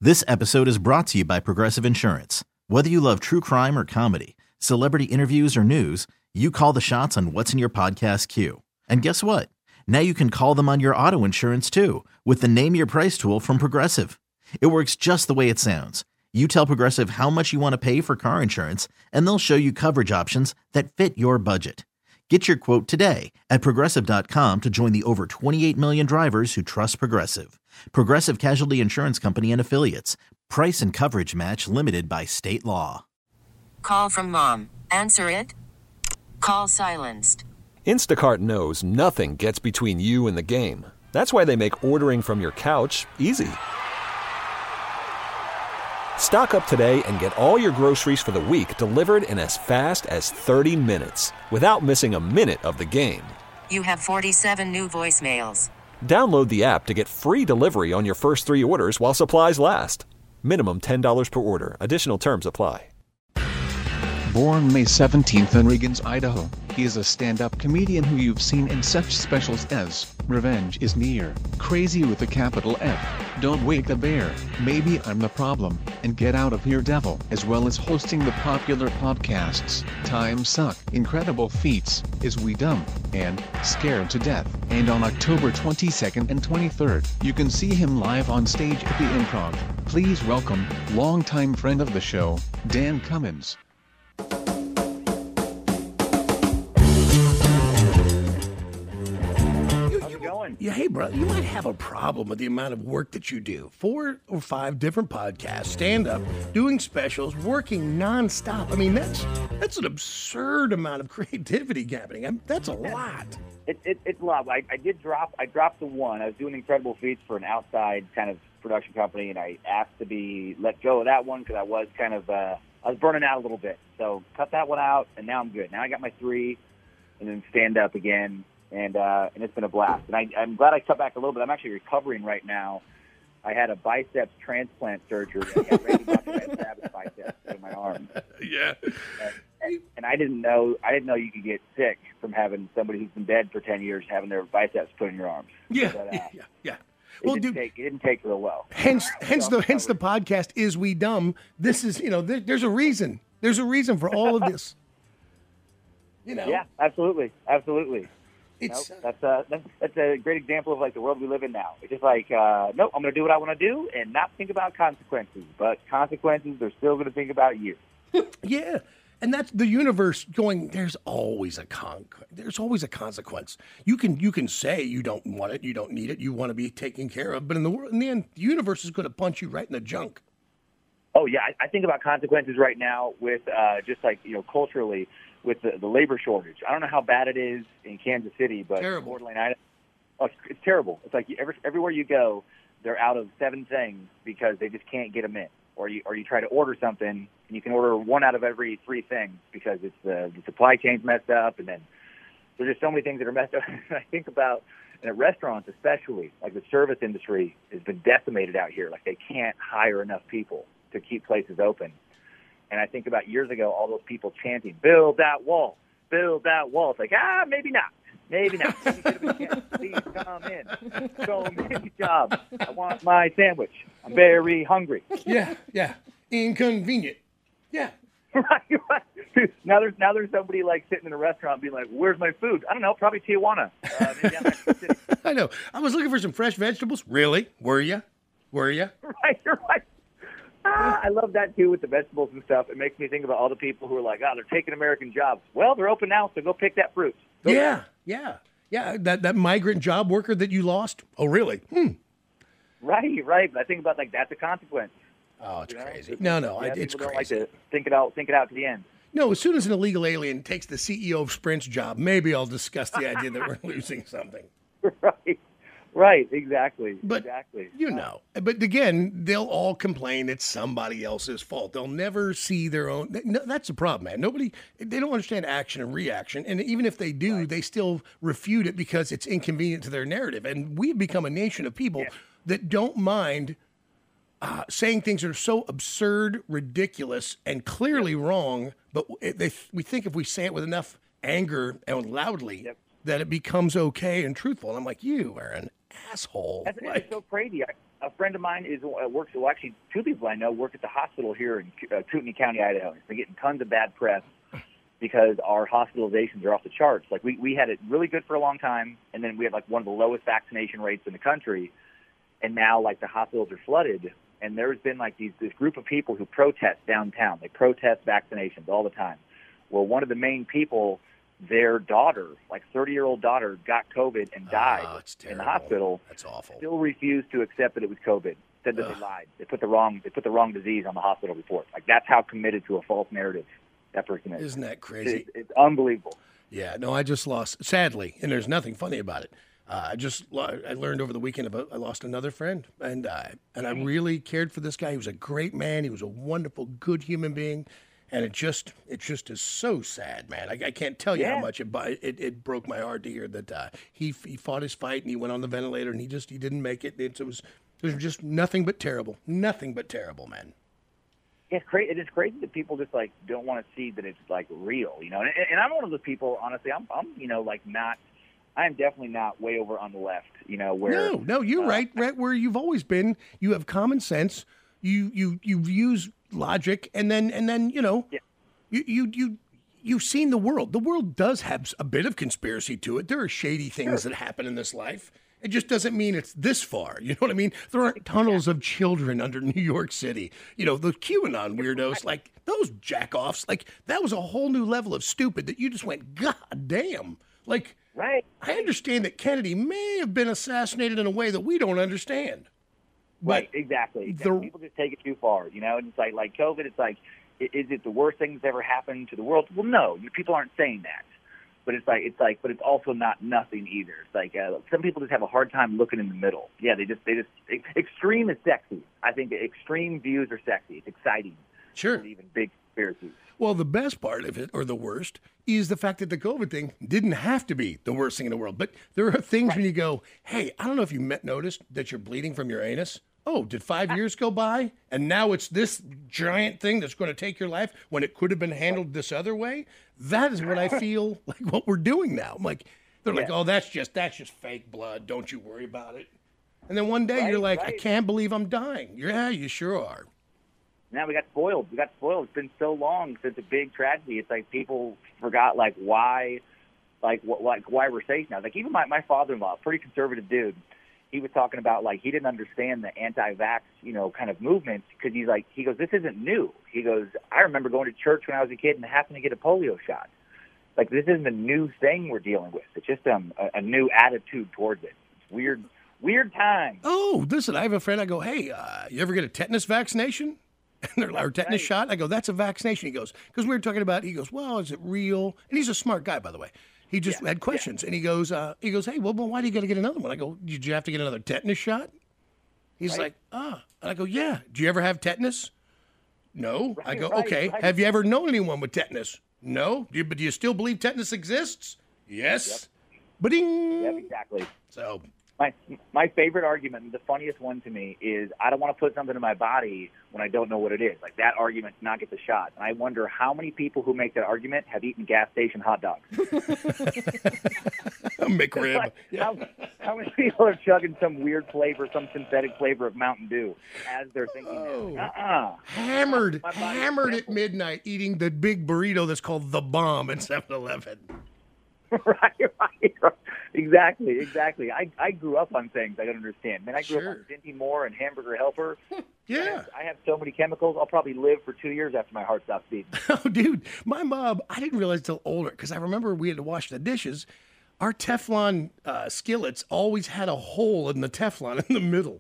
This episode is brought to you by Progressive Insurance. Whether you love true crime or comedy, celebrity interviews or news, you call the shots on what's in your podcast queue. And guess what? Now you can call them on your auto insurance too with the Name Your Price tool from Progressive. It works just the way it sounds. You tell Progressive how much you want to pay for car insurance, and they'll show you coverage options that fit your budget. Get your quote today at Progressive.com to join the over 28 million drivers who trust Progressive. Progressive Casualty Insurance Company and Affiliates. Price and coverage match limited by state law. Call from mom. Answer it. Call silenced. Instacart knows nothing gets between you and the game. That's why they make ordering from your couch easy. Stock up today and get all your groceries for the week delivered in as fast as 30 minutes without missing a minute of the game. You have 47 new voicemails. Download the app to get free delivery on your first 3 orders while supplies last. Minimum $10 per order. Additional terms apply. Born May 17th in Riggins, Idaho, he is a stand-up comedian who you've seen in such specials as Revenge is Near, Crazy with a capital F, Don't Wake the Bear, Maybe I'm the Problem, and Get Out of Here Devil, as well as hosting the popular podcasts Time Suck, Incredible Feats, Is We Dumb, and Scared to Death. And on October 22nd and 23rd, you can see him live on stage at the Improv. Please welcome, longtime friend of the show, Dan Cummins. Yeah, hey, bro, you might have a problem with the amount of work that you do. 4 or 5 different podcasts, stand-up, doing specials, working nonstop. I mean, that's an absurd amount of creativity happening. That's a lot. It's a lot. I dropped the one. I was doing Incredible Feats for an outside kind of production company, and I asked to be let go of that one because I was kind of I was burning out a little bit. So cut that one out, and now I'm good. Now I got my 3, and then stand-up again. And it's been a blast. And I'm glad I cut back a little bit. I'm actually recovering right now. I had a biceps transplant surgery. I got Randy Savage biceps in my arm. Yeah. And I didn't know you could get sick from having somebody who's been dead for 10 years having their biceps put in your arms. Yeah. But, yeah. Well, it didn't take real well. Hence the podcast Is We Dumb. This is, there's a reason. There's a reason for all of this. Yeah, absolutely. That's a great example of like the world we live in now. It's just like, nope, I'm going to do what I want to do and not think about consequences. But consequences, they're still going to think about you. Yeah, and that's the universe going. There's always a consequence. You can say you don't want it, you don't need it, you want to be taken care of. But in the end, the universe is going to punch you right in the junk. Oh yeah, I think about consequences right now with just like culturally. With the labor shortage. I don't know how bad it is in Kansas City, but Borderline, it's terrible. It's like everywhere you go, they're out of 7 things because they just can't get them in. Or you try to order something, and you can order 1 out of every 3 things because it's the supply chain's messed up, and then there's just so many things that are messed up. I think about in restaurants especially, like the service industry has been decimated out here. Like they can't hire enough people to keep places open. And I think about years ago, all those people chanting, build that wall, build that wall. It's like, maybe not. Maybe not. Please come in. So many jobs. I want my sandwich. I'm very hungry. Yeah. Inconvenient. Yeah. Right. Now there's somebody like sitting in a restaurant being like, where's my food? I don't know, probably Tijuana. Maybe I'm Mexico City. I know. I was looking for some fresh vegetables. Really? Were you? Right, you're right. I love that, too, with the vegetables and stuff. It makes me think about all the people who are like, they're taking American jobs. Well, they're open now, so go pick that fruit. Yeah. That migrant job worker that you lost? Oh, really? Right. But I think about, like, that's a consequence. Oh, it's crazy. No, it's crazy. Don't like to think it out to the end. No, as soon as an illegal alien takes the CEO of Sprint's job, maybe I'll discuss the idea that we're losing something. Right, exactly. But, but again, they'll all complain it's somebody else's fault. They'll never see their own. No, that's the problem, man. They don't understand action and reaction. And even if they do, they still refute it because it's inconvenient to their narrative. And we've become a nation of people that don't mind saying things that are so absurd, ridiculous, and clearly wrong. But we think if we say it with enough anger and loudly, that it becomes okay and truthful. And I'm like, you are an asshole. It's so crazy. a friend of mine works. Well, actually, two people I know work at the hospital here in Kootenai County, Idaho. It's been getting tons of bad press because our hospitalizations are off the charts. Like we had it really good for a long time, and then we had like one of the lowest vaccination rates in the country, and now like the hospitals are flooded. And there's been like this group of people who protest downtown. They protest vaccinations all the time. Well, one of the main people, their daughter, like 30-year-old daughter, got COVID and died in the hospital. That's awful. Still refused to accept that it was COVID. Said that they lied. They put the wrong disease on the hospital report. Like that's how committed to a false narrative that person is. Isn't that crazy? It's unbelievable. Yeah. No, I just lost. Sadly, and there's nothing funny about it. I learned over the weekend I lost another friend, and I really cared for this guy. He was a great man. He was a wonderful, good human being, and it just is so sad, man. I can't tell you how much it broke my heart to hear that he fought his fight and he went on the ventilator and he didn't make it. It was just nothing but terrible, man. It's crazy. It is crazy that people just like don't want to see that it's like real, you know. And I'm one of those people. Honestly, I'm you know like not. I am definitely not way over on the left, you know, where... No, you're right where you've always been. You have common sense. You use logic, and then you know, you've seen the world. The world does have a bit of conspiracy to it. There are shady things that happen in this life. It just doesn't mean it's this far. You know what I mean? There aren't tunnels of children under New York City. You know, the QAnon weirdos, like those jack-offs, like that was a whole new level of stupid that you just went, God damn. Like... Right. I understand that Kennedy may have been assassinated in a way that we don't understand. Right, exactly. People just take it too far, you know. And it's like COVID. It's like, is it the worst thing that's ever happened to the world? Well, no, people aren't saying that. But but it's also not nothing either. It's like some people just have a hard time looking in the middle. Yeah, they just extreme is sexy. I think extreme views are sexy. It's exciting. Sure. Even big conspiracies. Well, the best part of it, or the worst, is the fact that the COVID thing didn't have to be the worst thing in the world. But there are things when you go, hey, I don't know if you noticed that you're bleeding from your anus. Oh, did 5 years go by? And now it's this giant thing that's going to take your life when it could have been handled this other way? That is what I feel like what we're doing now. I'm like, they're like, oh, that's just fake blood. Don't you worry about it. And then one day you're like, I can't believe I'm dying. Yeah, you sure are. Now we got spoiled. It's been so long since a big tragedy. It's like people forgot why we're safe now. Like even my father-in-law, pretty conservative dude, he was talking about like he didn't understand the anti-vax, you know, kind of movement because he goes, this isn't new. He goes, I remember going to church when I was a kid and happened to get a polio shot. Like this isn't a new thing we're dealing with. It's just a new attitude towards it. It's weird time. Oh, listen, I have a friend. I go, hey, you ever get a tetanus vaccination? Or tetanus shot? I go, that's a vaccination. He goes, because we were talking about, he goes, well, is it real? And he's a smart guy, by the way. He just had questions. And he goes, hey, well, why do you got to get another one? I go, did you have to get another tetanus shot? He's like, And I go, yeah. Do you ever have tetanus? No. I go, okay. Have you ever known anyone with tetanus? No. But do you still believe tetanus exists? Yes. Yep. Ba-ding. Yep, exactly. So... My favorite argument, the funniest one to me, is I don't want to put something in my body when I don't know what it is. Like that argument to not get the shot. And I wonder how many people who make that argument have eaten gas station hot dogs. McRib. Like, how many people are chugging some weird flavor, some synthetic flavor of Mountain Dew as they're thinking Hammered at midnight eating the big burrito that's called The Bomb at 7-Eleven. Right. Exactly. I grew up on things I don't understand. Man, I grew up on Dinty Moore and Hamburger Helper. Yeah. I have so many chemicals, I'll probably live for 2 years after my heart stops beating. Oh, dude. My mom, I didn't realize until older, because I remember we had to wash the dishes. Our Teflon skillets always had a hole in the Teflon in the middle.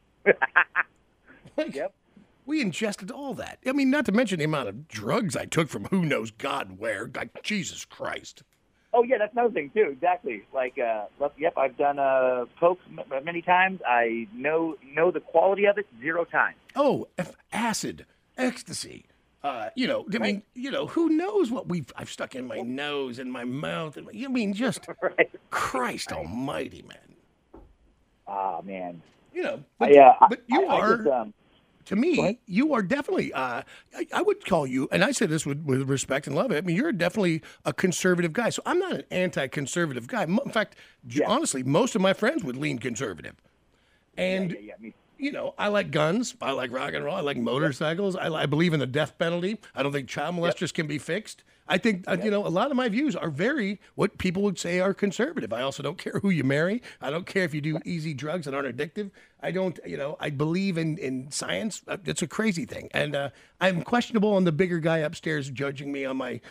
Yep. We ingested all that. I mean, not to mention the amount of drugs I took from who knows God where. Like, Jesus Christ. Oh, yeah, that's another thing, too. Exactly. Like, I've done Coke many times. I know the quality of it 0 times. Oh, acid, ecstasy. I mean, who knows what I've stuck in my nose and my mouth. And just right. Christ almighty, man. Ah, man. But you are... To me, you are definitely, I would call you, and I say this with respect and love. I mean, you're definitely a conservative guy. So I'm not an anti-conservative guy. In fact, honestly, most of my friends would lean conservative. And I like guns. I like rock and roll. I like motorcycles. I believe in the death penalty. I don't think child molesters can be fixed. I think, a lot of my views are very what people would say are conservative. I also don't care who you marry. I don't care if you do easy drugs that aren't addictive. I don't, I believe in science. It's a crazy thing. And I'm questionable on the bigger guy upstairs judging me on my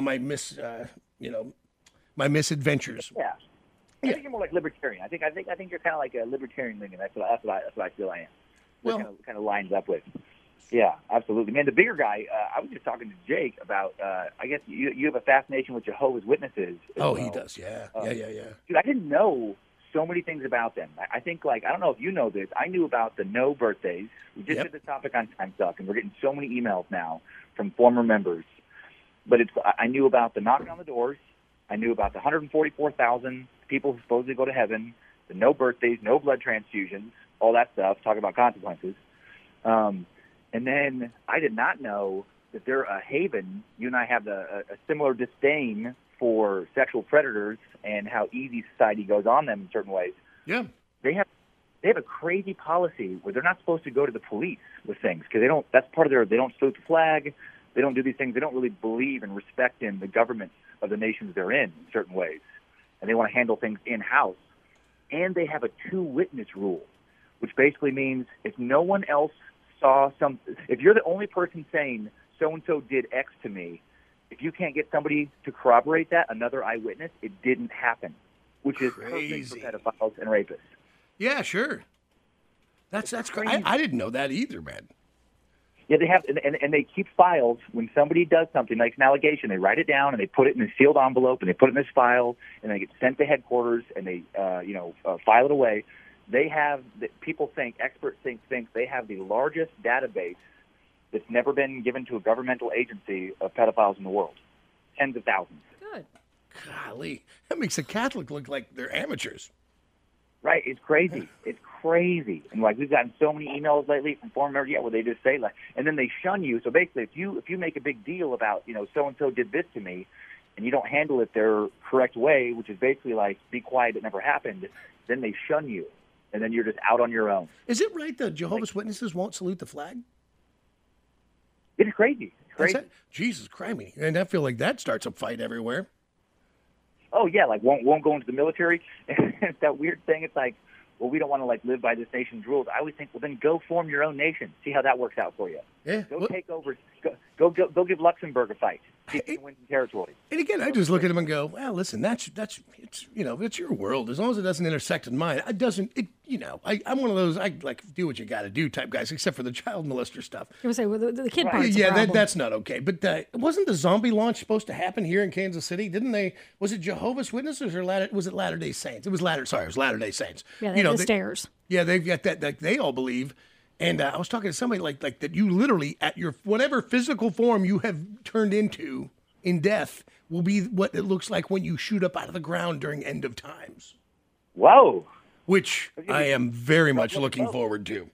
my misadventures. Yeah. I think you're more like libertarian. I think you're kind of like a libertarian leaning. That's what I feel I am. Well, kind of lines up with. Yeah, absolutely, man. The bigger guy. I was just talking to Jake about. I guess you have a fascination with Jehovah's Witnesses. Oh, he does. Yeah. Dude, I didn't know so many things about them. I think I don't know if you know this. I knew about the no birthdays. We just did this topic on Time Suck, and we're getting so many emails now from former members. But I knew about the knocking on the doors. I knew about the 144,000 people who supposedly go to heaven, the no birthdays, no blood transfusions, all that stuff, talking about consequences. And then I did not know that they're a haven. You and I have a similar disdain for sexual predators and how easy society goes on them in certain ways. Yeah. They have a crazy policy where they're not supposed to go to the police with things because that's part of they don't salute the flag. They don't do these things. They don't really believe and respect in the government of the nations they're in certain ways. And they want to handle things in-house. And they have a two-witness rule, which basically means if no one else saw if you're the only person saying so-and-so did X to me, if you can't get somebody to corroborate that, another eyewitness, it didn't happen, which is crazy. Perfect for pedophiles and rapists. Yeah, sure. That's crazy. I didn't know that either, man. Yeah, they have, and they keep files. When somebody does something, makes an allegation, they write it down and they put it in a sealed envelope and they put it in this file and they get sent to headquarters and they, file it away. They have, experts think they have the largest database that's never been given to a governmental agency of pedophiles in the world. Tens of thousands. Good. Golly, that makes a Catholic look like they're amateurs. Right, it's crazy. It's crazy. And we've gotten so many emails lately from former members, where they just say and then they shun you. So basically, if you make a big deal about, so and so did this to me, and you don't handle it their correct way, which is basically be quiet, it never happened, then they shun you, and then you're just out on your own. Is it right that Jehovah's Witnesses won't salute the flag? It's crazy. It's crazy. Jesus Christ, and I feel like that starts a fight everywhere. Oh yeah, won't go into the military. It's that weird thing. It's we don't want to live by this nation's rules. I always think, well, then go form your own nation. See how that works out for you. Yeah. Go take over. Go give Luxembourg a fight. See if you can win some territory. And again, I just look at him and go, well, listen, it's your world. As long as it doesn't intersect in mine, I'm one of those do what you got to do type guys, except for the child molester stuff. I would say the kid Right. part's a Yeah, problem. that's not okay. But wasn't the zombie launch supposed to happen here in Kansas City? Didn't they? Was it Jehovah's Witnesses or was it Latter-day Saints? It was Latter-day Saints. Yeah, they have the stairs. Yeah, they've got that. They all believe. And I was talking to somebody like that. You literally, at your whatever physical form you have turned into in death, will be what it looks like when you shoot up out of the ground during end of times. Whoa. Which I am very much looking forward to.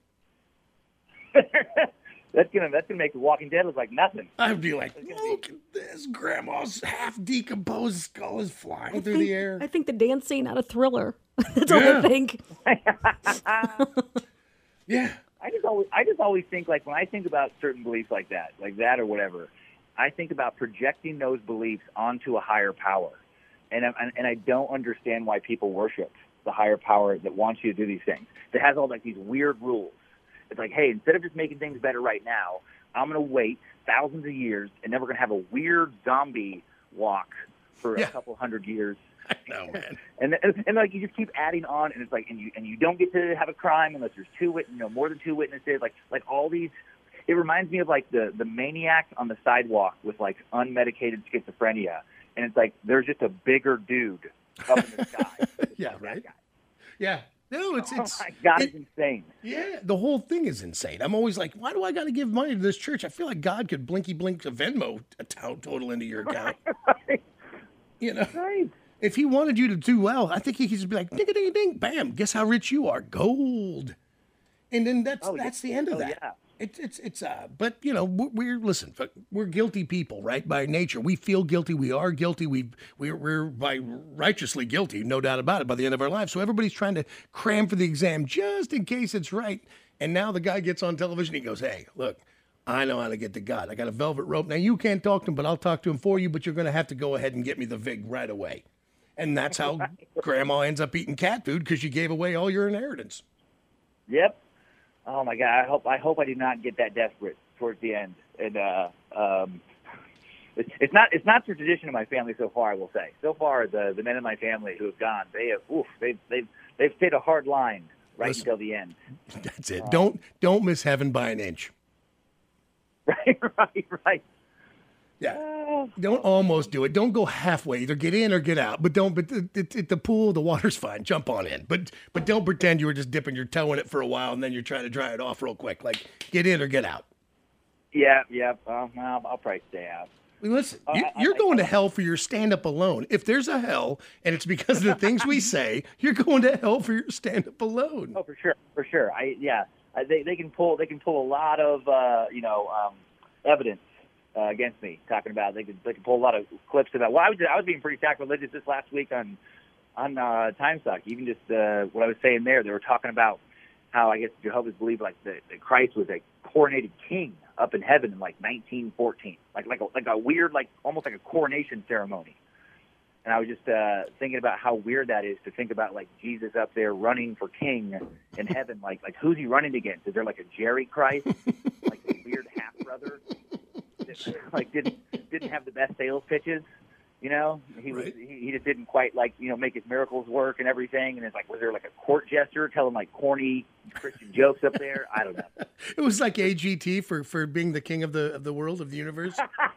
That's gonna make The Walking Dead look like nothing. I'd be like, look at this. Grandma's half decomposed skull is flying through the air. I think the dance scene out of Thriller. That's all I think. Yeah. I just always think when I think about certain beliefs like that or whatever, I think about projecting those beliefs onto a higher power, and I don't understand why people worship the higher power that wants you to do these things. That has all these weird rules. It's hey, instead of just making things better right now, I'm going to wait thousands of years, and then we're going to have a weird zombie walk for a couple hundred years. I know, man. And you just keep adding on, and it's and you don't get to have a crime unless there's more than two witnesses. All these, it reminds me of the maniac on the sidewalk with unmedicated schizophrenia, and it's there's just a bigger dude up in the sky. Yeah, right. Yeah. No, it's oh my God, it's insane. Yeah, the whole thing is insane. I'm always like, why do I got to give money to this church? I feel like God could blinky blink a Venmo total into your account. Right. Right. If he wanted you to do well, I think he could just be like, ding, ding, ding, bam, guess how rich you are? Gold. And then that's the end of that. Yeah. But we're guilty people, right? By nature, we feel guilty. We are guilty. We're by righteously guilty, no doubt about it, by the end of our lives. So everybody's trying to cram for the exam just in case it's right. And now the guy gets on television. He goes, hey, look, I know how to get to God. I got a velvet rope. Now, you can't talk to him, but I'll talk to him for you, but you're going to have to go ahead and get me the VIG right away. And that's how Grandma ends up eating cat food, because you gave away all your inheritance. Yep. Oh, my God. I hope I did not get that desperate towards the end. And it's not the tradition of my family so far, I will say. So far, the men in my family who have gone, they've stayed a hard line until the end. That's it. Don't miss heaven by an inch. Right. Yeah. Don't almost do it. Don't go halfway. Either get in or get out. But don't. But at the pool, the water's fine. Jump on in. But don't pretend you were just dipping your toe in it for a while and then you're trying to dry it off real quick. Like, get in or get out. Yeah. I'll probably stay out. I mean, listen, you're going to hell for your stand-up alone. If there's a hell and it's because of the things we say, you're going to hell for your stand-up alone. Oh, for sure. They can pull a lot of evidence against me, talking about they can pull a lot of clips about. Well, I was being pretty sacrilegious this last week on Time Suck. Even just what I was saying there, they were talking about how I guess Jehovah's believe that Christ was a coronated king up in heaven in like 1914, like a weird, like almost like a coronation ceremony. And I was just thinking about how weird that is to think about, like, Jesus up there running for king in heaven. Like who's he running against? Is there like a Jerry Christ, like a weird half brother that like didn't have the best sales pitches? You know, he just didn't quite make his miracles work and everything. And it's like, was there like a court jester telling like corny Christian jokes up there? I don't know. It was like AGT for being the king of the world, of the universe.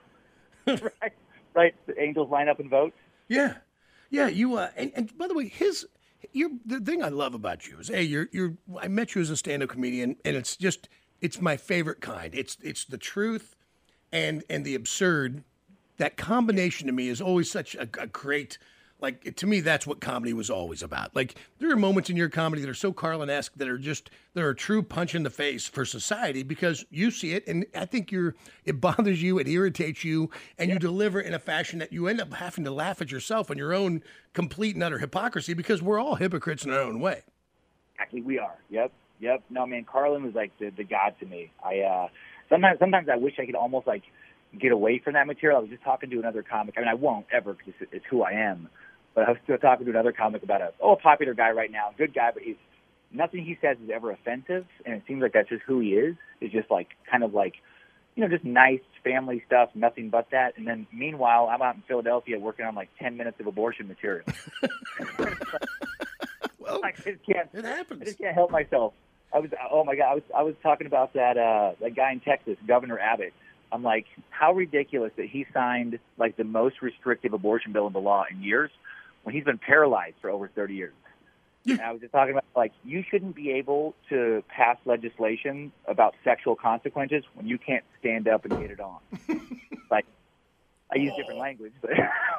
Right. The angels line up and vote. Yeah. You and by the way, the thing I love about you is, hey, I met you as a stand-up comedian, and it's my favorite kind. It's the truth and the absurd. That combination to me is always such a great, like, to me, that's what comedy was always about. Like, there are moments in your comedy that are so Carlin-esque that are a true punch in the face for society, because you see it, and I think it bothers you, it irritates you, and you deliver in a fashion that you end up having to laugh at yourself and your own complete and utter hypocrisy, because we're all hypocrites in our own way. Actually, we are. Yep. No, man, Carlin was like the god to me. Sometimes I wish I could almost like get away from that material. I was just talking to another comic. I mean, I won't ever, because it's who I am. But I was still talking to another comic about a popular guy right now, good guy, but nothing he says is ever offensive, and it seems like that's just who he is. It's just like kind of like, just nice family stuff, nothing but that. And then meanwhile, I'm out in Philadelphia working on like 10 minutes of abortion material. Well, it happens. I just can't help myself. I was talking about that guy in Texas, Governor Abbott. I'm like, how ridiculous that he signed like the most restrictive abortion bill into law in years, when he's been paralyzed for over 30 years. Yeah. And I was just talking about, like, you shouldn't be able to pass legislation about sexual consequences when you can't stand up and get it on. Like, I use different language, but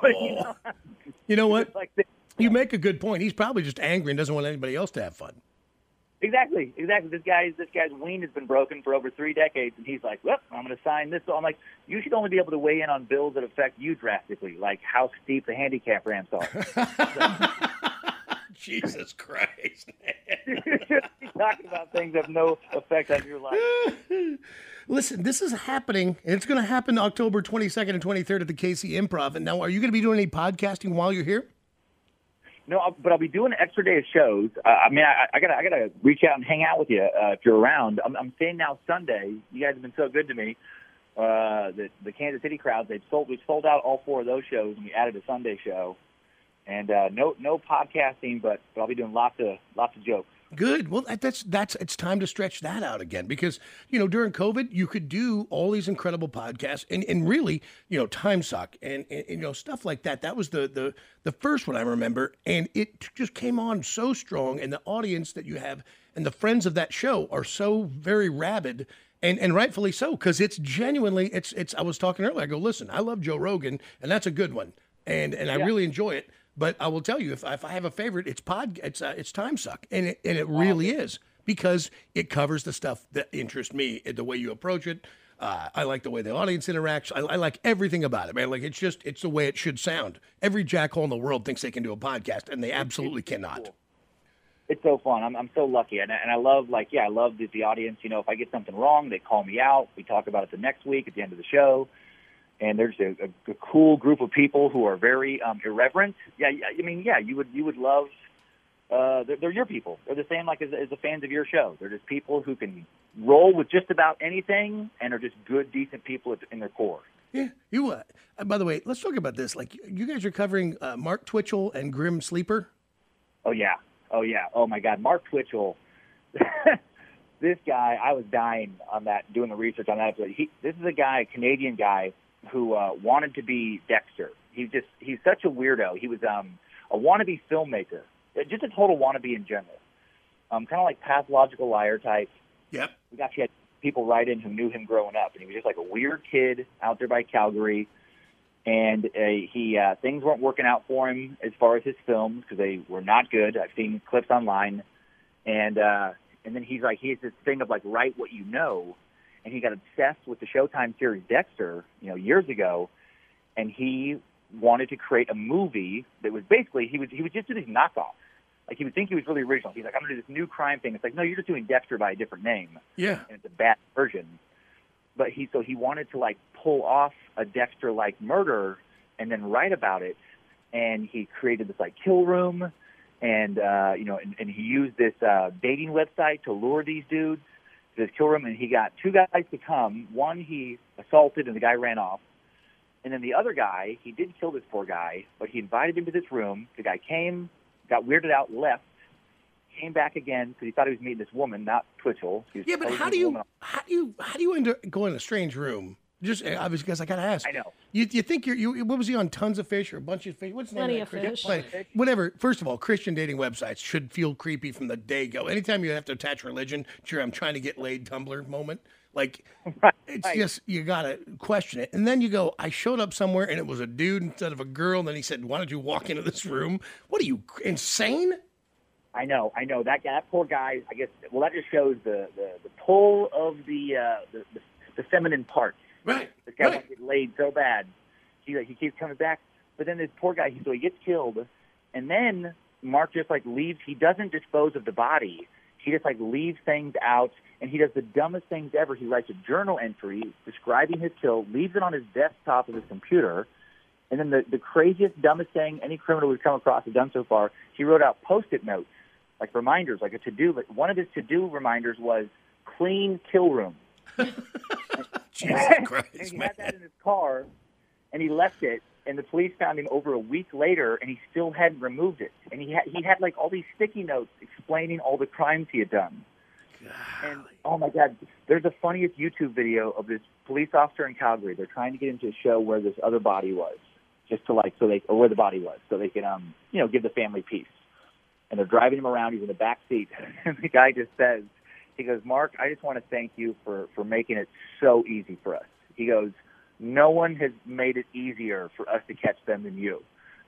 you know what? You make a good point. He's probably just angry and doesn't want anybody else to have fun. Exactly. This guy's ween has been broken for over 3 decades, and he's like, well, I'm going to sign this. So I'm like, you should only be able to weigh in on bills that affect you drastically, like how steep the handicap ramps are. Jesus Christ. You should be talking about things that have no effect on your life. Listen, this is happening, and it's going to happen October 22nd and 23rd at the KC Improv. And now, are you going to be doing any podcasting while you're here? No, but I'll be doing an extra day of shows. I gotta reach out and hang out with you if you're around. I'm saying now Sunday. You guys have been so good to me. The Kansas City crowd, we've sold out all 4 of those shows, and we added a Sunday show. And no podcasting, but I'll be doing lots of jokes. Good. Well, it's time to stretch that out again, because, during COVID, you could do all these incredible podcasts and really, Time Suck and stuff like that. That was the first one I remember. And it just came on so strong. And the audience that you have and the friends of that show are so very rabid, and rightfully so, because it's genuinely, I was talking earlier. I go, listen, I love Joe Rogan, and that's a good one. And I really enjoy it. But I will tell you, if I have a favorite, it's Time Suck, and it really is, because it covers the stuff that interests me, the way you approach it. I like the way the audience interacts. I like everything about it, man. Like, it's the way it should sound. Every jackhole in the world thinks they can do a podcast, and they absolutely cannot. It's so fun. I'm so lucky, and I love I love the audience. You know, if I get something wrong, they call me out. We talk about it the next week at the end of the show, and there's a cool group of people who are very irreverent. Yeah, I mean, yeah, you would love. They're your people. They're the same like as the fans of your show. They're just people who can roll with just about anything and are just good, decent people in their core. Yeah, you. By the way, let's talk about this. Like, you guys are covering Mark Twitchell and Grim Sleeper. Oh yeah. Oh my God, Mark Twitchell. This guy, I was dying on that, doing the research on that episode. This is a Canadian guy who wanted to be Dexter. He's such a weirdo. He was a wannabe filmmaker, just a total wannabe in general. Kind of like Pathological Liar type. Yep. We actually had people write in who knew him growing up, and he was just like a weird kid out there by Calgary. And things weren't working out for him as far as his films because they were not good. I've seen clips online, and then he has this thing of like write what you know, and he got obsessed with the Showtime series Dexter, years ago, and he wanted to create a movie that was basically he would just do these knockoffs. Like, he would think he was really original. He's like, I'm going to do this new crime thing. It's like, no, you're just doing Dexter by a different name. Yeah, and it's a bad version. But he wanted to like pull off a Dexter-like murder and then write about it, and he created this like kill room, and and he used this dating website to lure these dudes to this kill room, and he got two guys to come. One he assaulted, and the guy ran off, and then the other guy, he did kill this poor guy, but he invited him to this room. The guy came, got weirded out, left. Came back again because he thought he was meeting this woman, not Twitchell. Yeah, but how do you end up going in a strange room? Just obviously, because I gotta ask. I know. You think you what was he on? Tons of Fish or a bunch of fish? What's the name? Plenty of Fish. Whatever. First of all, Christian dating websites should feel creepy from the day go. Anytime you have to attach religion to your "I'm trying to get laid" Tumblr moment, like it's just you gotta question it. And then you go, I showed up somewhere and it was a dude instead of a girl. And then he said, "Why don't you walk into this room?" What are you, insane? I know. That poor guy. I guess. Well, that just shows the pull of the feminine parts. Right. This guy wants to get laid so bad. He keeps coming back. But then this poor guy. So he gets killed, and then Mark just like leaves. He doesn't dispose of the body. He just like leaves things out, and he does the dumbest things ever. He writes a journal entry describing his kill, leaves it on his desktop of his computer. And then the craziest, dumbest thing any criminal we've come across has done so far, he wrote out Post-it notes, like reminders, like a to-do. But one of his to-do reminders was clean kill room. Jesus Christ, and he man. had that in his car, and he left it. And the police found him over a week later, and he still hadn't removed it. And he had like all these sticky notes explaining all the crimes he had done. And oh my God, there's the funniest YouTube video of this police officer in Calgary. They're trying to get into a show where this other body was. Just to or where the body was, so they can, give the family peace. And they're driving him around. He's in the back seat, and the guy just says, he goes, "Mark, I just want to thank you for making it so easy for us." He goes, "No one has made it easier for us to catch them than you."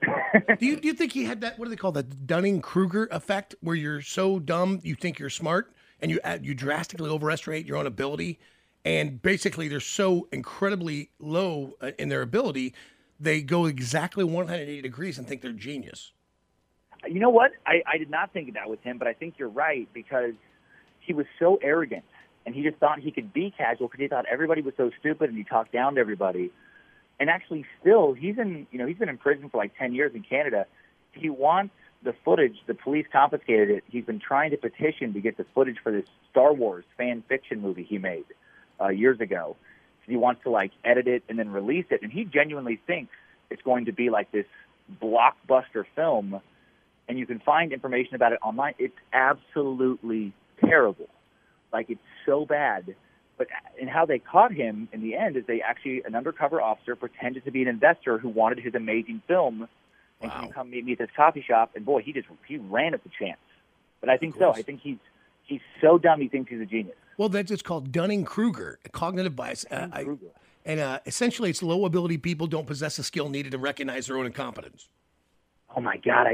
Do you think he had that? What do they call that? Dunning-Kruger effect, where you're so dumb you think you're smart, and you drastically overestimate your own ability, and basically they're so incredibly low in their ability. They go exactly 180 degrees and think they're genius. You know what? I did not think of that with him, but I think you're right because he was so arrogant, and he just thought he could be casual because he thought everybody was so stupid, and he talked down to everybody. And actually, still, he's been in prison for like 10 years in Canada. He wants the footage. The police confiscated it. He's been trying to petition to get the footage for this Star Wars fan fiction movie he made years ago. He wants to like edit it and then release it, and he genuinely thinks it's going to be like this blockbuster film. And you can find information about it online. It's absolutely terrible, like it's so bad. But and how they caught him in the end is an undercover officer pretended to be an investor who wanted his amazing film, and can you come meet me at this coffee shop? And boy, he ran at the chance. But I think so. I think he's so dumb he thinks he's a genius. Well, that's it's called Dunning-Kruger, cognitive bias. Essentially, it's low-ability people don't possess the skill needed to recognize their own incompetence. Oh my God,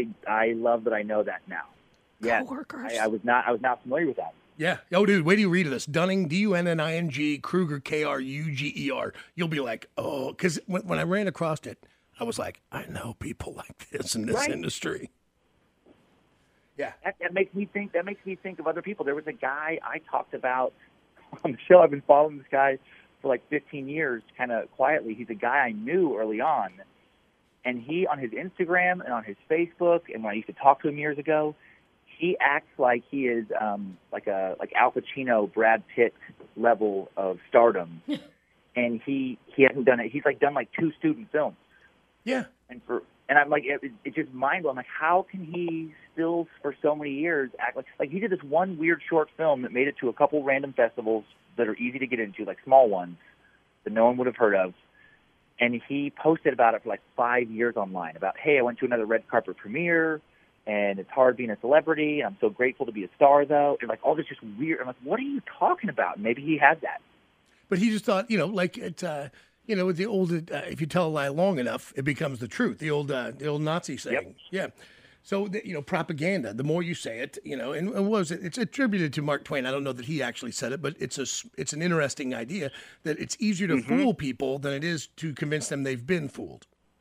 I love that I know that now. Yeah, I was not familiar with that. Yeah. Oh, dude, wait till you read this. Dunning, Dunning, Kruger, Kruger. You'll be like, oh, because when I ran across it, I was like, I know people like this in this industry. Yeah. That makes me think. That makes me think of other people. There was a guy I talked about on the show. I've been following this guy for like 15 years, kind of quietly. He's a guy I knew early on, and he on his Instagram and on his Facebook, and when I used to talk to him years ago, he acts like he is like Al Pacino, Brad Pitt level of stardom, and he hasn't done it. He's like done like 2 student films. Yeah. And I'm like, it's just mind blowing. Like, how can he still, for so many years, act like he did this one weird short film that made it to a couple random festivals that are easy to get into, like small ones that no one would have heard of. And he posted about it for like 5 years online about, hey, I went to another red carpet premiere, and it's hard being a celebrity. I'm so grateful to be a star, though. And like all this just weird. I'm like, what are you talking about? And maybe he had that. But he just thought, like it. With the old, if you tell a lie long enough, it becomes the truth. The old Nazi saying. Yep. Yeah. So, propaganda, the more you say it, and what was it? It's attributed to Mark Twain. I don't know that he actually said it, but it's an interesting idea that it's easier to fool people than it is to convince them they've been fooled.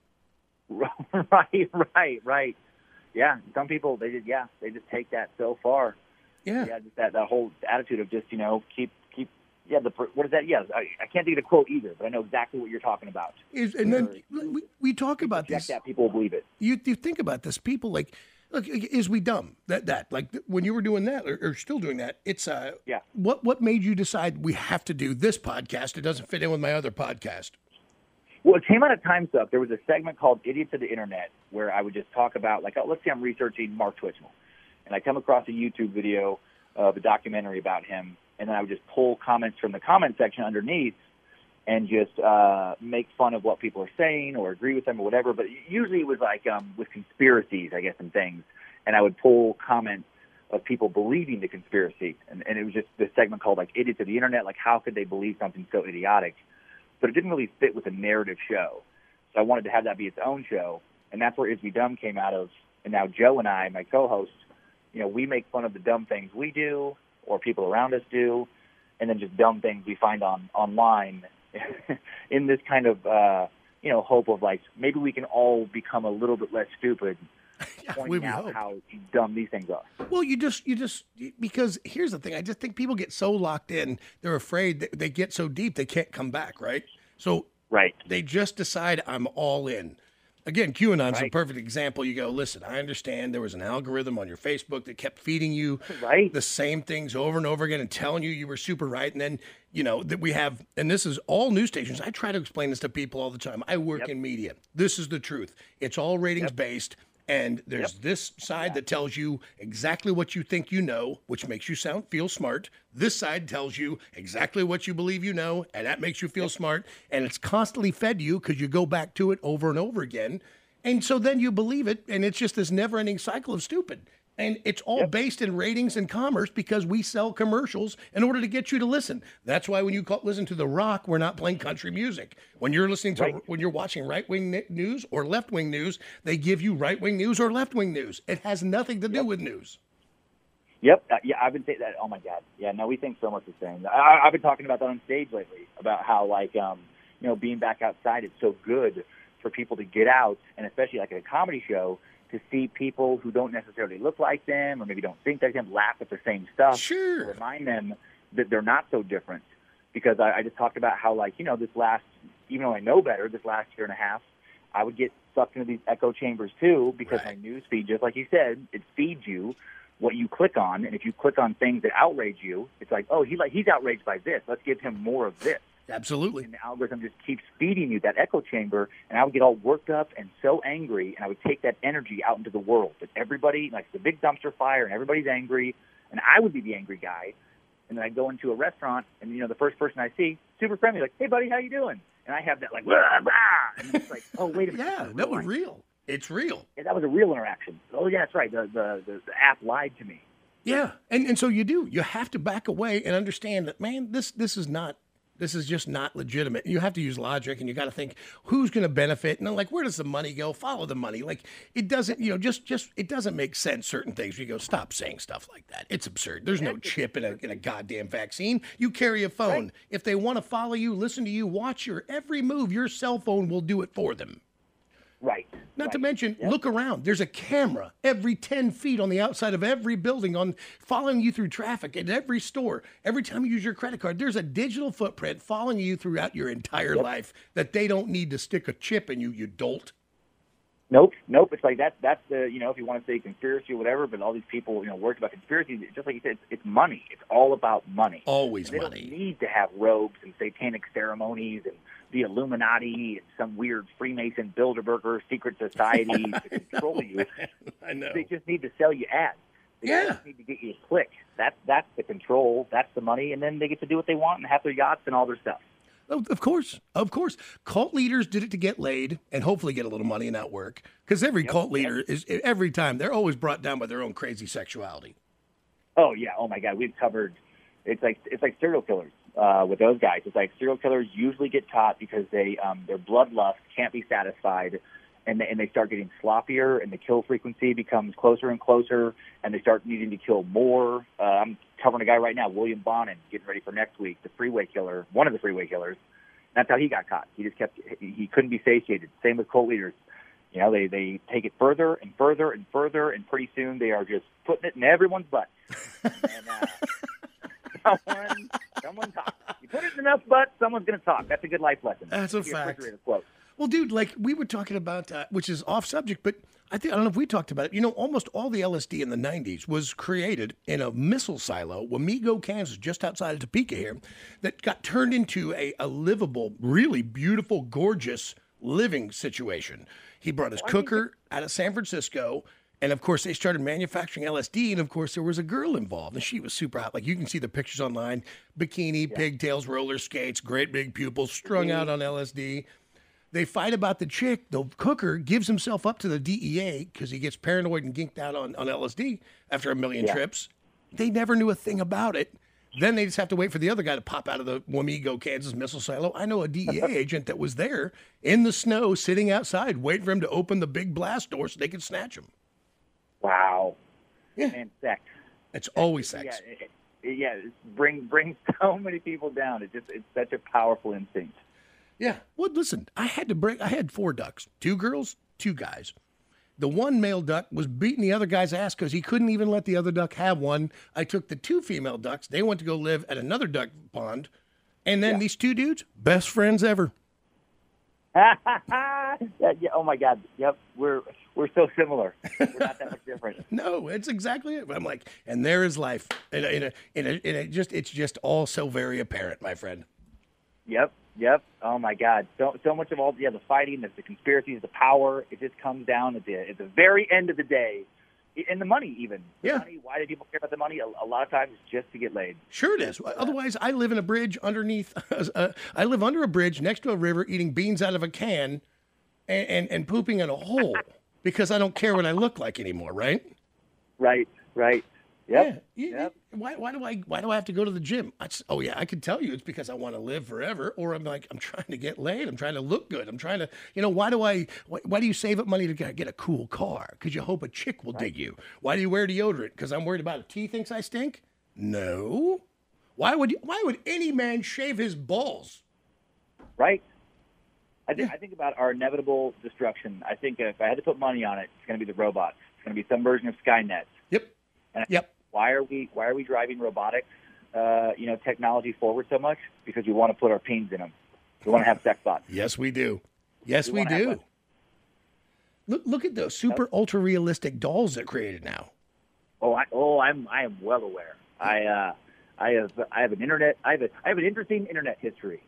Right. Yeah. Some people, they just take that so far. Yeah. Yeah, just that whole attitude of just, keep. Yeah, what is that? Yeah, I can't think of the quote either, but I know exactly what you're talking about. And then we talk about this. That people will believe it. You think about this. People look, is we dumb? That like when you were doing that or still doing that, it's yeah. What made you decide we have to do this podcast? It doesn't fit in with my other podcast. Well, it came out of Time Suck. There was a segment called Idiots of the Internet where I would just talk about, like, let's say I'm researching Mark Twitchell, and I come across a YouTube video of a documentary about him, and then I would just pull comments from the comment section underneath and just make fun of what people are saying or agree with them or whatever. But usually it was like with conspiracies, I guess, and things. And I would pull comments of people believing the conspiracy. And it was just this segment called, like, Idiots of the Internet. Like, how could they believe something so idiotic? But it didn't really fit with a narrative show. So I wanted to have that be its own show. And that's where Is We Dumb came out of. And now Joe and I, my co-host, we make fun of the dumb things we do or people around us do, and then just dumb things we find online in this kind of, hope of, like, maybe we can all become a little bit less stupid, pointing out how dumb these things are. Well, you just because here's the thing. I just think people get so locked in, they're afraid that they get so deep they can't come back, right? So they just decide I'm all in. Again, QAnon's a perfect example. You go, listen, I understand there was an algorithm on your Facebook that kept feeding you the same things over and over again and telling you were super right. And then, that we have, and this is all news stations. I try to explain this to people all the time. I work in media. This is the truth. It's all ratings based. And there's this side that tells you exactly what you think you know, which makes you feel smart. This side tells you exactly what you believe you know, and that makes you feel smart. And it's constantly fed you because you go back to it over and over again. And so then you believe it, and it's just this never-ending cycle of stupid. And it's all based in ratings and commerce because we sell commercials in order to get you to listen. That's why when you listen to The Rock, we're not playing country music. When you're listening to, when you're watching right-wing news or left-wing news, they give you right-wing news or left-wing news. It has nothing to do with news. Yep. I've been saying that. Oh my God. Yeah. No, we think so much the same. I've been talking about that on stage lately about how, like, being back outside, it's so good for people to get out, and especially like at a comedy show, to see people who don't necessarily look like them or maybe don't think like them laugh at the same stuff. Sure. To remind them that they're not so different. Because I just talked about how, like, this last, even though I know better, this last year and a half, I would get sucked into these echo chambers too because my news feed, just like you said, it feeds you what you click on. And if you click on things that outrage you, it's like, oh, he's outraged by this. Let's give him more of this. Absolutely. And the algorithm just keeps feeding you that echo chamber, and I would get all worked up and so angry, and I would take that energy out into the world. That everybody, like the big dumpster fire, and everybody's angry, and I would be the angry guy. And then I go into a restaurant, and the first person I see, super friendly, like, "Hey, buddy, how you doing?" And I have that like, blah, blah, and it's like, oh, wait a minute. Yeah, that was real. It's real. Yeah, that was a real interaction. Oh, yeah, that's right. The app lied to me. Yeah, and so you do. You have to back away and understand that, man, this is just not legitimate. You have to use logic, and you got to think who's going to benefit. And like, where does the money go? Follow the money. Like, it doesn't, just it doesn't make sense. Certain things you go, stop saying stuff like that. It's absurd. There's no chip in a goddamn vaccine. You carry a phone. Right. If they want to follow you, listen to you, watch your every move, your cell phone will do it for them. Right. Not to mention, look around. There's a camera every 10 feet on the outside of every building following you through traffic at every store. Every time you use your credit card, there's a digital footprint following you throughout your entire life that they don't need to stick a chip in you, you dolt. Nope. It's like that's the, if you want to say conspiracy or whatever, but all these people, worried about conspiracy, just like you said, it's money. It's all about money. Always they money. They don't need to have robes and satanic ceremonies and the Illuminati and some weird Freemason Bilderberger secret society to control you. I know. They just need to sell you ads. They just need to get you a click. That's the control. That's the money. And then they get to do what they want and have their yachts and all their stuff. Of course. Cult leaders did it to get laid and hopefully get a little money and not work. Because every cult leader is every time they're always brought down by their own crazy sexuality. Oh yeah. Oh my God. We've covered. It's like serial killers with those guys. It's like serial killers usually get caught because their bloodlust can't be satisfied, and they start getting sloppier, and the kill frequency becomes closer and closer, and they start needing to kill more. I'm covering a guy right now, William Bonin, getting ready for next week, the freeway killer, one of the freeway killers. That's how he got caught. He couldn't be satiated. Same with cult leaders. They take it further and further and further, and pretty soon they are just putting it in everyone's butt. And someone talks. You put it in enough butts, someone's going to talk. That's a good life lesson. That's a fact. Quote. Well, dude, like we were talking about, which is off subject, but I don't know if we talked about it. Almost all the LSD in the 90s was created in a missile silo, Wamego, Kansas, just outside of Topeka here, that got turned into a livable, really beautiful, gorgeous living situation. He brought his cooker out of San Francisco, and of course they started manufacturing LSD, and of course there was a girl involved, and she was super hot. Like you can see the pictures online, bikini, pigtails, roller skates, great big pupils, strung out on LSD. They fight about the chick. The cooker gives himself up to the DEA because he gets paranoid and ginked out on LSD after a million trips. They never knew a thing about it. Then they just have to wait for the other guy to pop out of the Wamego, Kansas missile silo. I know a DEA agent that was there in the snow, sitting outside, waiting for him to open the big blast door so they could snatch him. Wow. Yeah. And sex. It's always sex. It brings so many people down. It's such a powerful instinct. Yeah. Well, listen, I had 4 ducks, 2 girls, 2 guys. The one male duck was beating the other guy's ass because he couldn't even let the other duck have one. I took the 2 female ducks. They went to go live at another duck pond. And then these 2 dudes, best friends ever. Oh, my God. Yep. We're so similar. We're not that much different. No, it's exactly it. I'm like, and there is life. It's just all so very apparent, my friend. Yep. Oh my God. So much of all the fighting, the conspiracies, the power, it just comes down at the very end of the day. And the money even. The money, why do people care about the money? A lot of times it's just to get laid. Sure it is. Otherwise, I live in a bridge underneath. I live under a bridge next to a river eating beans out of a can and pooping in a hole because I don't care what I look like anymore, right? Right. Yep. Yeah. Why do I have to go to the gym? I could tell you it's because I want to live forever, or I'm trying to get laid. I'm trying to look good. I'm trying to, why do you save up money to get a cool car? Because you hope a chick will dig you. Why do you wear deodorant? Because I'm worried about if T thinks I stink? No. Why would any man shave his balls? Right. I think about our inevitable destruction. I think if I had to put money on it, it's going to be the robots. It's going to be some version of Skynet. Yep. Why are we driving robotics, technology forward so much? Because we want to put our peens in them. We want to have sex bots. Yes, we do. Yes, we do. Look at those super ultra realistic dolls they're created now. I am well aware. I have an internet. I have an interesting internet history.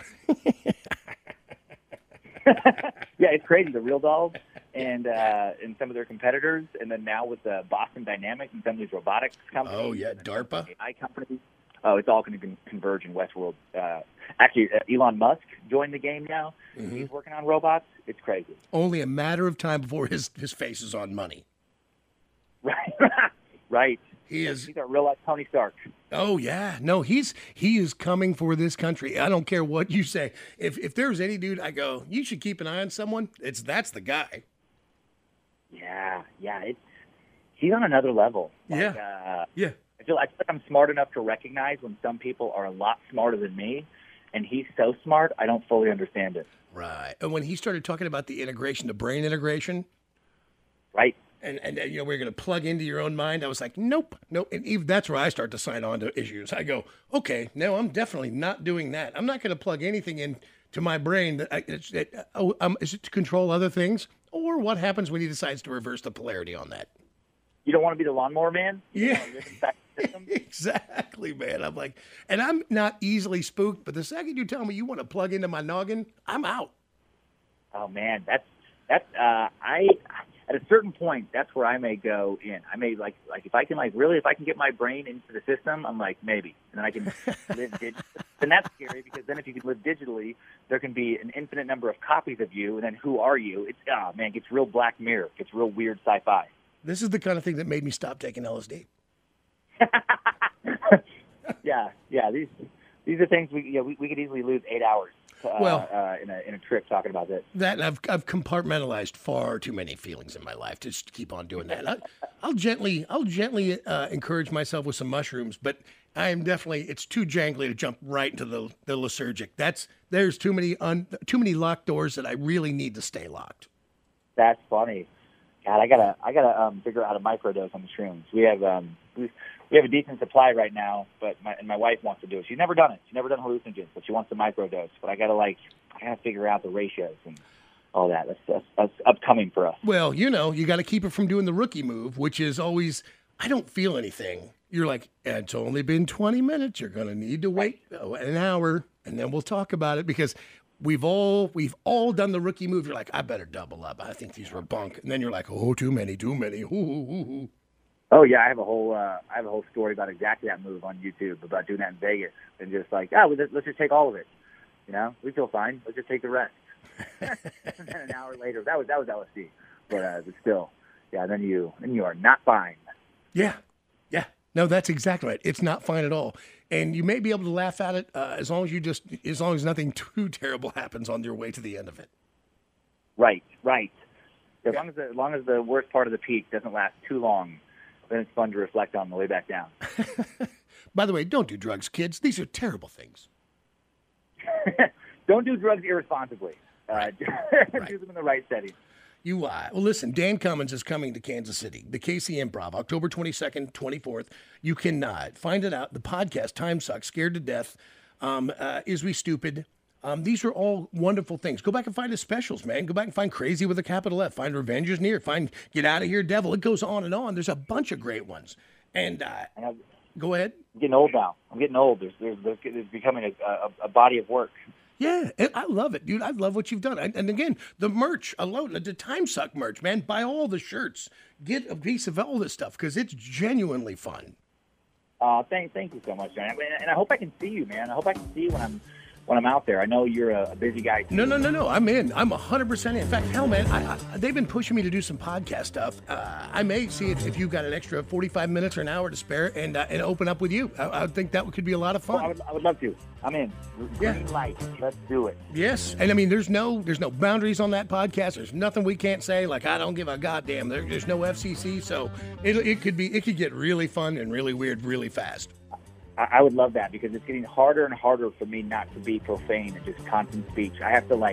Yeah, it's crazy. The real dolls and some of their competitors, and then now with Boston Dynamics and some of these robotics companies. Oh yeah, DARPA. AI companies. Oh, it's all going to converge in Westworld. Actually, Elon Musk joined the game now. Mm-hmm. He's working on robots. It's crazy. Only a matter of time before his face is on money. Right. He's a real life Tony Stark. Oh yeah, no, he is coming for this country. I don't care what you say. If there's any dude, I go, you should keep an eye on someone. That's the guy. Yeah, he's on another level. Yeah. I feel like I'm smart enough to recognize when some people are a lot smarter than me, and he's so smart, I don't fully understand it. Right. And when he started talking about the integration, the brain integration, right? And we're going to plug into your own mind. I was like, nope. And even that's where I start to sign on to issues. I go, okay, no, I'm definitely not doing that. I'm not going to plug anything into my brain. Is it to control other things? Or what happens when he decides to reverse the polarity on that? You don't want to be the lawnmower man? Yeah. Exactly, man. I'm like, and I'm not easily spooked, but the second you tell me you want to plug into my noggin, I'm out. Oh man, that's I at a certain point, that's where I may go in. I may like if I can if I can get my brain into the system, I'm like maybe, and then I can live digitally. And that's scary because then if you can live digitally, there can be an infinite number of copies of you, and then who are you? It's it gets real Black Mirror, it gets real weird sci-fi. This is the kind of thing that made me stop taking LSD. Yeah. These are things we could easily lose 8 hours. In a trip talking about this. That I've compartmentalized far too many feelings in my life to just keep on doing that. I'll gently encourage myself with some mushrooms, but it's too jangly to jump right into the lysergic. There's too many locked doors that I really need to stay locked. That's funny. God, I gotta figure out how to microdose on the shrooms. We have a decent supply right now, but my wife wants to do it. She's never done it. She's never done hallucinogens, but she wants to microdose. But I gotta figure out the ratios and all that. That's upcoming for us. Well, you got to keep her from doing the rookie move, which is always, I don't feel anything. You're like, it's only been 20 minutes. You're gonna need to wait an hour, and then we'll talk about it because. We've all done the rookie move. You're like, I better double up. I think these were bunk. And then you're like, oh, too many. Ooh. Oh yeah, I have a whole story about exactly that move on YouTube about doing that in Vegas and just like, let's just take all of it. We feel fine. Let's just take the rest. And then an hour later, that was LSD, but still, yeah. Then you are not fine. Yeah. No, that's exactly right. It's not fine at all. And you may be able to laugh at it as long as nothing too terrible happens on your way to the end of it. Right. As long as the worst part of the peak doesn't last too long, then it's fun to reflect on the way back down. By the way, don't do drugs, kids. These are terrible things. Don't do drugs irresponsibly. Right. Do them in the right setting. Well, listen, Dan Cummins is coming to Kansas City, the KC Improv, October 22nd, 24th. You can find it out. The podcast, Time Sucks, Scared to Death, Is We Stupid? These are all wonderful things. Go back and find his specials, man. Go back and find Crazy with a capital F. Find Revenge is Near. Find Get Out of Here, Devil. It goes on and on. There's a bunch of great ones. And go ahead. I'm getting old now. I'm getting old. There's becoming a body of work. Yeah, I love it, dude. I love what you've done. And again, the merch alone, the Time Suck merch, man. Buy all the shirts. Get a piece of all this stuff because it's genuinely fun. Thank you so much, man. And I hope I can see you, man. I hope I can see you when I'm out there. I know you're a busy guy. No. I'm in. I'm 100% in. In fact, hell, man, they've been pushing me to do some podcast stuff. I may see if you've got an extra 45 minutes or an hour to spare and open up with you. I think that could be a lot of fun. I would love to. I'm in. Green light. Let's do it. Yes. And I mean, there's no boundaries on that podcast. There's nothing we can't say. Like, I don't give a goddamn. There's no FCC. So it could get really fun and really weird really fast. I would love that because it's getting harder and harder for me not to be profane and just constant speech. I have to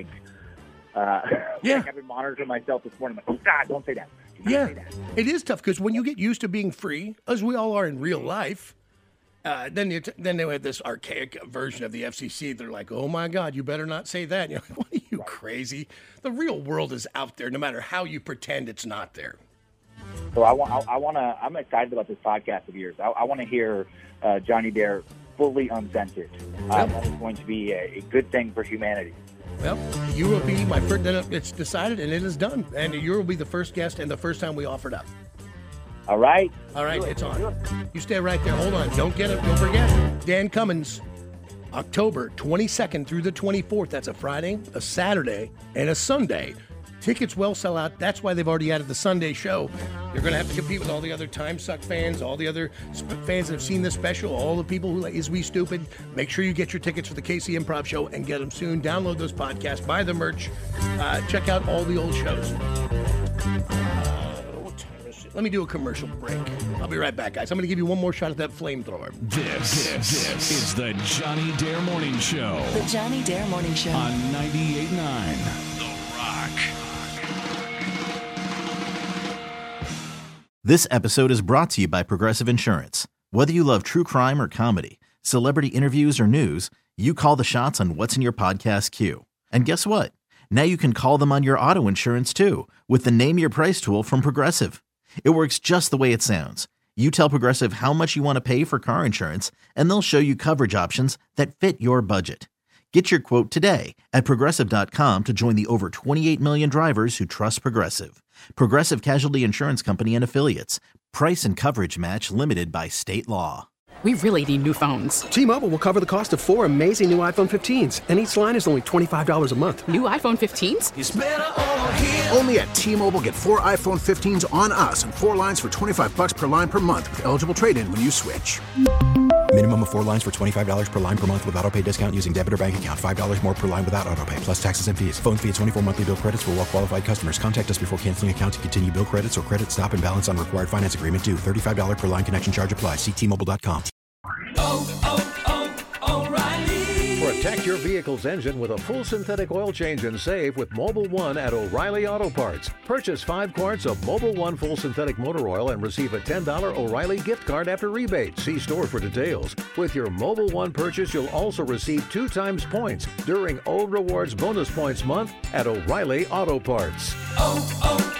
I've been monitoring myself this morning. I'm like, God, don't say that. Say that. It is tough because when you get used to being free, as we all are in real life, then they have this archaic version of the FCC. They're like, oh my God, you better not say that. And you're like, what are you crazy? The real world is out there, no matter how you pretend it's not there. So I'm excited about this podcast of yours. I want to hear Johnny Dare fully uncensored. That is going to be a good thing for humanity. Well, you will be my first. It's decided and it is done. And you will be the first guest and the first time we offered up. All right. It's on. You stay right there. Hold on. Don't forget. Dan Cummins, October 22nd through the 24th. That's a Friday, a Saturday, and a Sunday. Tickets will sell out. That's why they've already added the Sunday show. You're going to have to compete with all the other Time Suck fans, all the other fans that have seen this special, all the people who Is We Stupid. Make sure you get your tickets for the KC Improv show and get them soon. Download those podcasts, buy the merch, check out all the old shows. What time is it? Let me do a commercial break. I'll be right back, guys. I'm going to give you one more shot at that flamethrower. This is the Johnny Dare Morning Show. The Johnny Dare Morning Show. On 98.9 The Rock. This episode is brought to you by Progressive Insurance. Whether you love true crime or comedy, celebrity interviews or news, you call the shots on what's in your podcast queue. And guess what? Now you can call them on your auto insurance too with the Name Your Price tool from Progressive. It works just the way it sounds. You tell Progressive how much you want to pay for car insurance, and they'll show you coverage options that fit your budget. Get your quote today at Progressive.com to join the over 28 million drivers who trust Progressive. Progressive Casualty Insurance Company and Affiliates. Price and coverage match limited by state law. We really need new phones. T-Mobile will cover the cost of 4 amazing new iPhone 15s, and each line is only $25 a month. New iPhone 15s? It's better over here. Only at T-Mobile, get 4 iPhone 15s on us and 4 lines for $25 per line per month with eligible trade-in when you switch. Minimum of 4 lines for $25 per line per month with autopay discount using debit or bank account. $5 more per line without autopay, plus taxes and fees. Phone fee at 24 monthly bill credits for well-qualified customers. Contact us before canceling account to continue bill credits or credit stop and balance on required finance agreement due. $35 per line connection charge applies. See T-Mobile.com. O'Reilly. Protect your vehicle's engine with a full synthetic oil change and save with Mobil 1 at O'Reilly Auto Parts. Purchase 5 quarts of Mobil 1 full synthetic motor oil and receive a $10 O'Reilly gift card after rebate. See store for details. With your Mobil 1 purchase, you'll also receive 2 times points during O Rewards Bonus Points Month at O'Reilly Auto Parts.